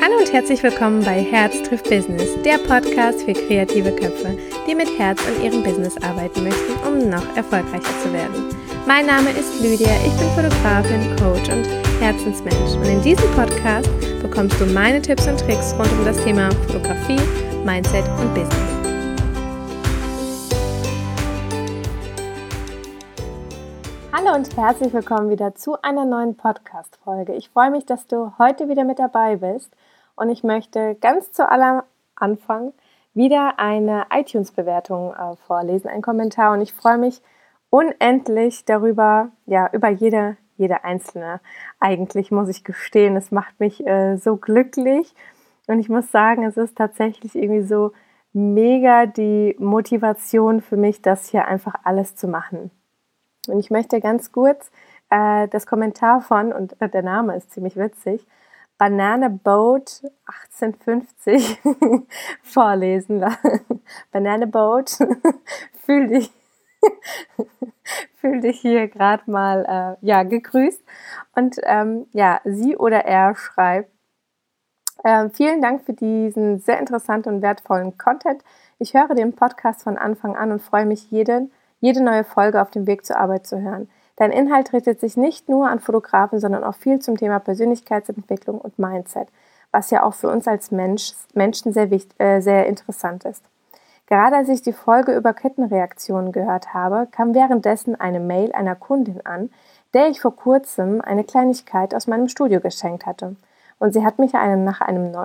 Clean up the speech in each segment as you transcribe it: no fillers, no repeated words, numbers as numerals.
Hallo und herzlich willkommen bei Herz trifft Business, der Podcast für kreative Köpfe, die mit Herz an ihrem Business arbeiten möchten, um noch erfolgreicher zu werden. Mein Name ist Lydia, ich bin Fotografin, Coach und Herzensmensch und in diesem Podcast bekommst du meine Tipps und Tricks rund um das Thema Fotografie, Mindset und Business. Hallo und herzlich willkommen wieder zu einer neuen Podcast-Folge. Ich freue mich, dass du heute wieder mit dabei bist und ich möchte ganz zu allem Anfang wieder eine iTunes-Bewertung vorlesen, einen Kommentar, und ich freue mich unendlich darüber, über jede einzelne. Eigentlich muss ich gestehen, es macht mich so glücklich und ich muss sagen, es ist tatsächlich irgendwie so mega die Motivation für mich, das hier einfach alles zu machen. Und ich möchte ganz kurz das Kommentar von, und der Name ist ziemlich witzig, Banana Boat 1850 vorlesen. Banana Boat, fühl dich hier gerade mal gegrüßt. Und sie oder er schreibt: Vielen Dank für diesen sehr interessanten und wertvollen Content. Ich höre den Podcast von Anfang an und freue mich, jede neue Folge auf dem Weg zur Arbeit zu hören. Dein Inhalt richtet sich nicht nur an Fotografen, sondern auch viel zum Thema Persönlichkeitsentwicklung und Mindset, was ja auch für uns als Menschen sehr interessant ist. Gerade als ich die Folge über Kettenreaktionen gehört habe, kam währenddessen eine Mail einer Kundin an, der ich vor kurzem eine Kleinigkeit aus meinem Studio geschenkt hatte. Und sie hat mich nach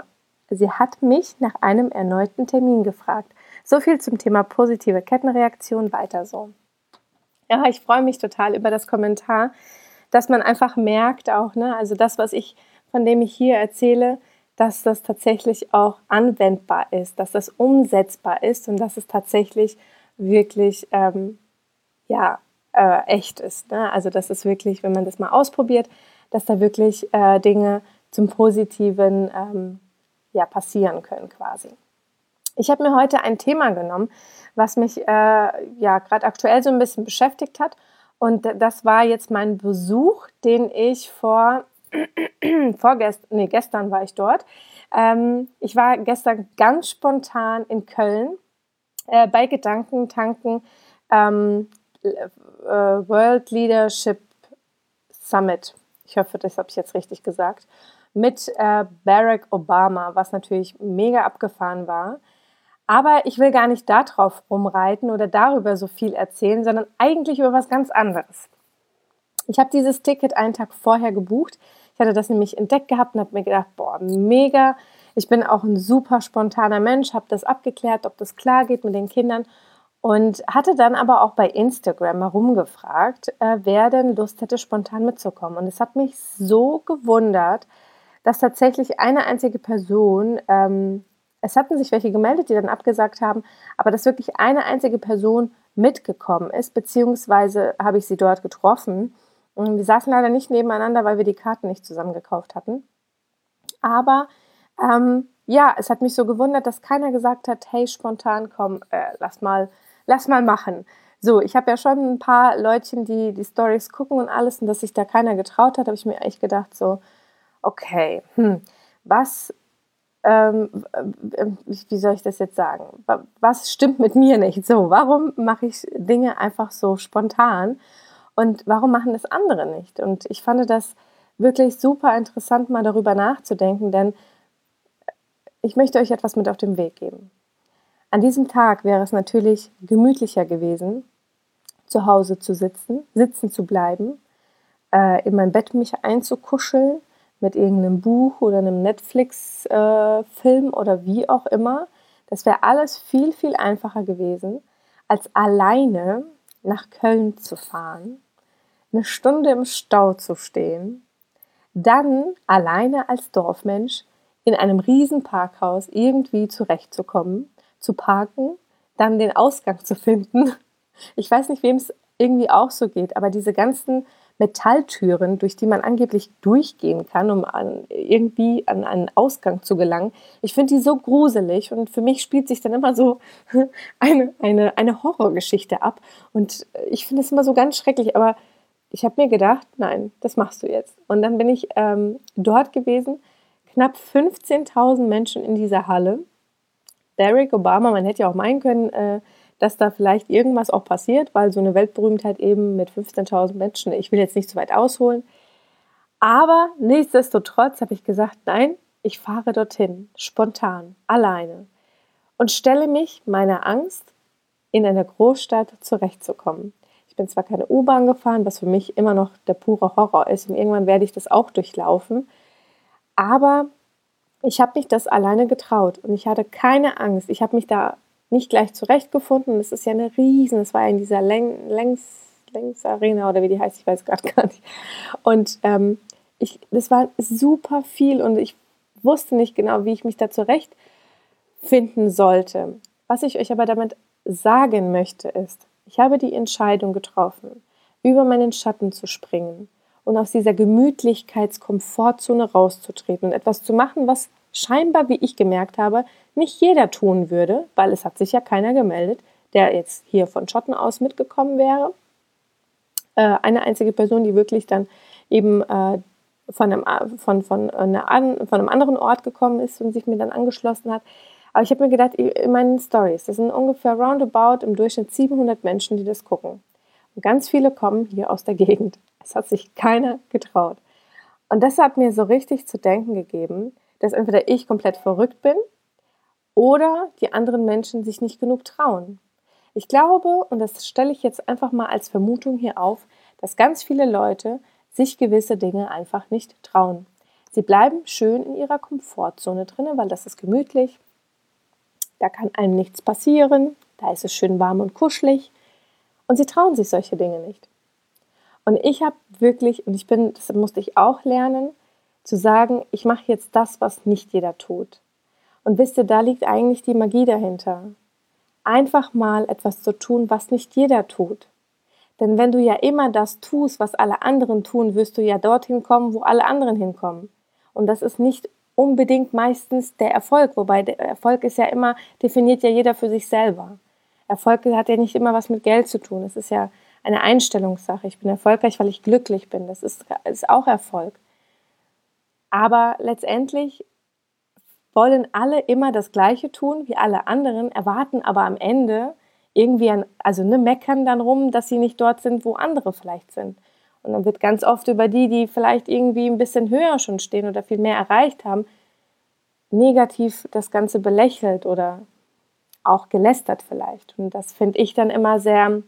einem erneuten Termin gefragt. So viel zum Thema positive Kettenreaktion, weiter so. Ja, ich freue mich total über das Kommentar, dass man einfach merkt auch, also das, von dem ich hier erzähle, dass das tatsächlich auch anwendbar ist, dass das umsetzbar ist und dass es tatsächlich wirklich echt ist. Also das ist wirklich, wenn man das mal ausprobiert, dass da wirklich Dinge zum Positiven passieren können quasi. Ich habe mir heute ein Thema genommen, was mich gerade aktuell so ein bisschen beschäftigt hat. Und das war jetzt mein Besuch, den ich gestern war ich dort. Ich war gestern ganz spontan in Köln bei Gedankentanken World Leadership Summit. Ich hoffe, das habe ich jetzt richtig gesagt. Mit Barack Obama, was natürlich mega abgefahren war. Aber ich will gar nicht darauf rumreiten oder darüber so viel erzählen, sondern eigentlich über was ganz anderes. Ich habe dieses Ticket einen Tag vorher gebucht. Ich hatte das nämlich entdeckt gehabt und habe mir gedacht, mega. Ich bin auch ein super spontaner Mensch, habe das abgeklärt, ob das klar geht mit den Kindern und hatte dann aber auch bei Instagram mal rumgefragt, wer denn Lust hätte, spontan mitzukommen. Und es hat mich so gewundert, dass tatsächlich eine einzige Person, es hatten sich welche gemeldet, die dann abgesagt haben, aber dass wirklich eine einzige Person mitgekommen ist, beziehungsweise habe ich sie dort getroffen. Und wir saßen leider nicht nebeneinander, weil wir die Karten nicht zusammen gekauft hatten. Aber es hat mich so gewundert, dass keiner gesagt hat, hey, spontan, komm, lass mal machen. So, ich habe ja schon ein paar Leutchen, die die Storys gucken und alles, und dass sich da keiner getraut hat, habe ich mir echt gedacht, so, okay, wie soll ich das jetzt sagen? Was stimmt mit mir nicht? So, warum mache ich Dinge einfach so spontan und warum machen das andere nicht? Und ich fand das wirklich super interessant, mal darüber nachzudenken, denn ich möchte euch etwas mit auf den Weg geben. An diesem Tag wäre es natürlich gemütlicher gewesen, zu Hause zu sitzen zu bleiben, in mein Bett mich einzukuscheln, mit irgendeinem Buch oder einem Netflix-Film oder wie auch immer. Das wäre alles viel, viel einfacher gewesen, als alleine nach Köln zu fahren, eine Stunde im Stau zu stehen, dann alleine als Dorfmensch in einem riesen Parkhaus irgendwie zurechtzukommen, zu parken, dann den Ausgang zu finden. Ich weiß nicht, wem es irgendwie auch so geht, aber diese ganzen Metalltüren, durch die man angeblich durchgehen kann, um irgendwie an einen Ausgang zu gelangen. Ich finde die so gruselig und für mich spielt sich dann immer so eine Horrorgeschichte ab und ich finde es immer so ganz schrecklich, aber ich habe mir gedacht, nein, das machst du jetzt. Und dann bin ich dort gewesen, knapp 15.000 Menschen in dieser Halle. Barack Obama, man hätte ja auch meinen können, dass da vielleicht irgendwas auch passiert, weil so eine Weltberühmtheit eben mit 15.000 Menschen, ich will jetzt nicht zu weit ausholen, aber nichtsdestotrotz habe ich gesagt, nein, ich fahre dorthin, spontan, alleine und stelle mich meiner Angst, in einer Großstadt zurechtzukommen. Ich bin zwar keine U-Bahn gefahren, was für mich immer noch der pure Horror ist und irgendwann werde ich das auch durchlaufen, aber ich habe mich das alleine getraut und ich hatte keine Angst. Ich habe mich da nicht gleich zurechtgefunden. Es ist ja eine riesen, es war in dieser Längs Arena oder wie die heißt, ich weiß gerade gar nicht. Und das war super viel und ich wusste nicht genau, wie ich mich da zurechtfinden sollte. Was ich euch aber damit sagen möchte ist, ich habe die Entscheidung getroffen, über meinen Schatten zu springen und aus dieser Gemütlichkeits-Komfortzone rauszutreten und etwas zu machen, was scheinbar, wie ich gemerkt habe, nicht jeder tun würde, weil es hat sich ja keiner gemeldet, der jetzt hier von Schotten aus mitgekommen wäre. Eine einzige Person, die wirklich dann eben von einem anderen Ort gekommen ist und sich mir dann angeschlossen hat. Aber ich habe mir gedacht, in meinen Stories, das sind ungefähr roundabout im Durchschnitt 700 Menschen, die das gucken. Und ganz viele kommen hier aus der Gegend. Es hat sich keiner getraut. Und das hat mir so richtig zu denken gegeben, dass entweder ich komplett verrückt bin oder die anderen Menschen sich nicht genug trauen. Ich glaube, und das stelle ich jetzt einfach mal als Vermutung hier auf, dass ganz viele Leute sich gewisse Dinge einfach nicht trauen. Sie bleiben schön in ihrer Komfortzone drin, weil das ist gemütlich, da kann einem nichts passieren, da ist es schön warm und kuschelig und sie trauen sich solche Dinge nicht. Und ich habe wirklich, das musste ich auch lernen, zu sagen, ich mache jetzt das, was nicht jeder tut. Und wisst ihr, da liegt eigentlich die Magie dahinter. Einfach mal etwas zu tun, was nicht jeder tut. Denn wenn du ja immer das tust, was alle anderen tun, wirst du ja dorthin kommen, wo alle anderen hinkommen. Und das ist nicht unbedingt meistens der Erfolg, wobei der Erfolg ist ja immer, definiert ja jeder für sich selber. Erfolg hat ja nicht immer was mit Geld zu tun. Es ist ja eine Einstellungssache. Ich bin erfolgreich, weil ich glücklich bin. Das ist auch Erfolg. Aber letztendlich wollen alle immer das Gleiche tun wie alle anderen, erwarten aber am Ende irgendwie, meckern dann rum, dass sie nicht dort sind, wo andere vielleicht sind. Und dann wird ganz oft über die vielleicht irgendwie ein bisschen höher schon stehen oder viel mehr erreicht haben, negativ das Ganze belächelt oder auch gelästert vielleicht. Und das finde ich dann immer sehr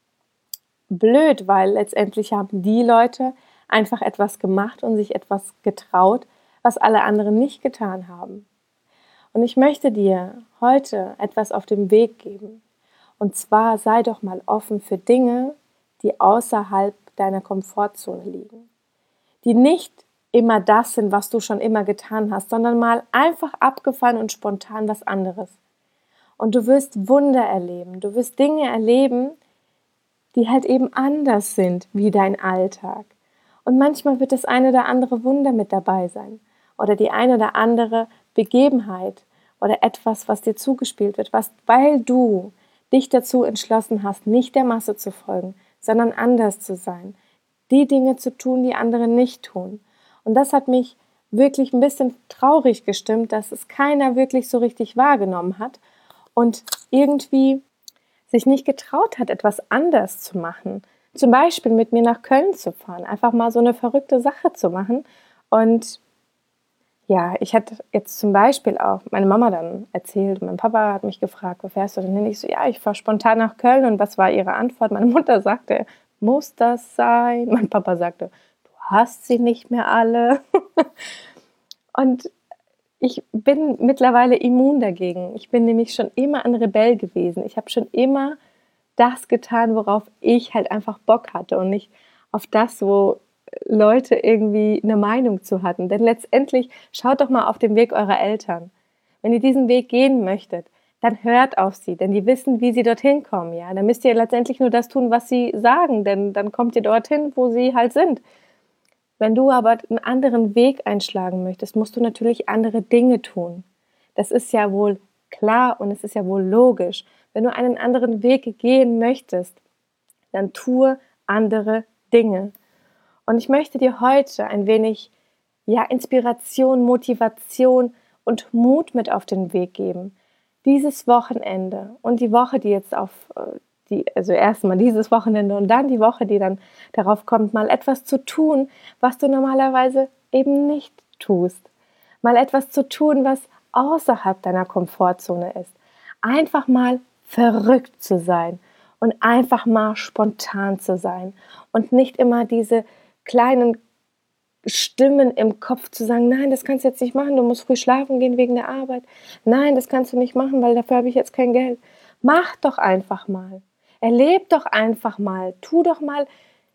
blöd, weil letztendlich haben die Leute einfach etwas gemacht und sich etwas getraut, was alle anderen nicht getan haben. Und ich möchte dir heute etwas auf den Weg geben. Und zwar sei doch mal offen für Dinge, die außerhalb deiner Komfortzone liegen. Die nicht immer das sind, was du schon immer getan hast, sondern mal einfach abgefahren und spontan was anderes. Und du wirst Wunder erleben. Du wirst Dinge erleben, die halt eben anders sind wie dein Alltag. Und manchmal wird das eine oder andere Wunder mit dabei sein. Oder die eine oder andere Begebenheit oder etwas, was dir zugespielt wird, weil du dich dazu entschlossen hast, nicht der Masse zu folgen, sondern anders zu sein. Die Dinge zu tun, die andere nicht tun. Und das hat mich wirklich ein bisschen traurig gestimmt, dass es keiner wirklich so richtig wahrgenommen hat und irgendwie sich nicht getraut hat, etwas anders zu machen. Zum Beispiel mit mir nach Köln zu fahren, einfach mal so eine verrückte Sache zu machen. Und ja, ich hatte jetzt zum Beispiel auch meine Mama dann erzählt, mein Papa hat mich gefragt, wo fährst du denn hin? Ich so, ja, ich fahre spontan nach Köln. Und was war ihre Antwort? Meine Mutter sagte, muss das sein? Mein Papa sagte, du hast sie nicht mehr alle. Und ich bin mittlerweile immun dagegen. Ich bin nämlich schon immer ein Rebell gewesen. Ich habe schon immer das getan, worauf ich halt einfach Bock hatte und nicht auf das, wo Leute irgendwie eine Meinung zu hatten. Denn letztendlich schaut doch mal auf den Weg eurer Eltern. Wenn ihr diesen Weg gehen möchtet, dann hört auf sie, denn die wissen, wie sie dorthin kommen. Ja? Dann müsst ihr letztendlich nur das tun, was sie sagen, denn dann kommt ihr dorthin, wo sie halt sind. Wenn du aber einen anderen Weg einschlagen möchtest, musst du natürlich andere Dinge tun. Das ist ja wohl klar und es ist ja wohl logisch. Wenn du einen anderen Weg gehen möchtest, dann tue andere Dinge. Und ich möchte dir heute ein wenig Inspiration, Motivation und Mut mit auf den Weg geben. Dieses Wochenende und die Woche, die jetzt also erstmal dieses Wochenende und dann die Woche, die dann darauf kommt, mal etwas zu tun, was du normalerweise eben nicht tust. Mal etwas zu tun, was außerhalb deiner Komfortzone ist. Einfach mal verrückt zu sein und einfach mal spontan zu sein und nicht immer diese kleinen Stimmen im Kopf zu sagen, nein, das kannst du jetzt nicht machen, du musst früh schlafen gehen wegen der Arbeit. Nein, das kannst du nicht machen, weil dafür habe ich jetzt kein Geld. Mach doch einfach mal. Erleb doch einfach mal. Tu doch mal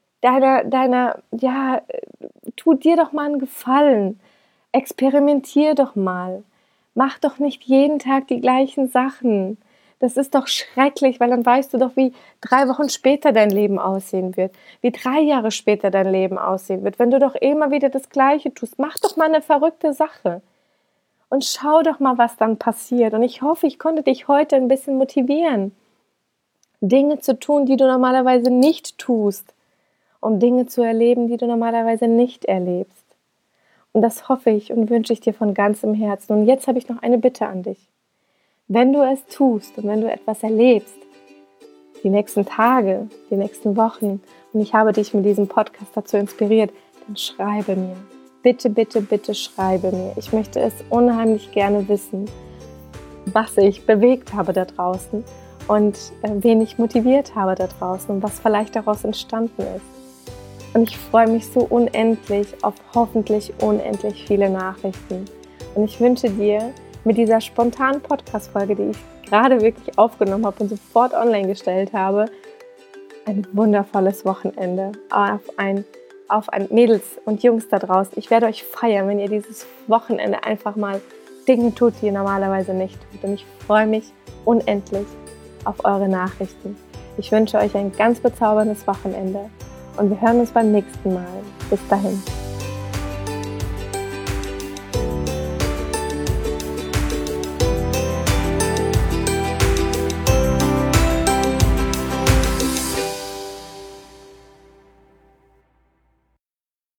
tu dir doch mal einen Gefallen. Experimentier doch mal. Mach doch nicht jeden Tag die gleichen Sachen. Das ist doch schrecklich, weil dann weißt du doch, wie 3 Wochen später dein Leben aussehen wird, wie 3 Jahre später dein Leben aussehen wird, wenn du doch immer wieder das Gleiche tust. Mach doch mal eine verrückte Sache und schau doch mal, was dann passiert. Und ich hoffe, ich konnte dich heute ein bisschen motivieren, Dinge zu tun, die du normalerweise nicht tust, um Dinge zu erleben, die du normalerweise nicht erlebst. Und das hoffe ich und wünsche ich dir von ganzem Herzen. Und jetzt habe ich noch eine Bitte an dich. Wenn du es tust und wenn du etwas erlebst, die nächsten Tage, die nächsten Wochen, und ich habe dich mit diesem Podcast dazu inspiriert, dann schreibe mir. Bitte, bitte, bitte schreibe mir. Ich möchte es unheimlich gerne wissen, was ich bewegt habe da draußen und wen ich motiviert habe da draußen und was vielleicht daraus entstanden ist. Und ich freue mich so unendlich auf hoffentlich unendlich viele Nachrichten. Und ich wünsche dir mit dieser spontanen Podcast-Folge, die ich gerade wirklich aufgenommen habe und sofort online gestellt habe, ein wundervolles Wochenende auf ein Mädels und Jungs da draußen. Ich werde euch feiern, wenn ihr dieses Wochenende einfach mal Dinge tut, die ihr normalerweise nicht tut. Und ich freue mich unendlich auf eure Nachrichten. Ich wünsche euch ein ganz bezauberndes Wochenende und wir hören uns beim nächsten Mal. Bis dahin.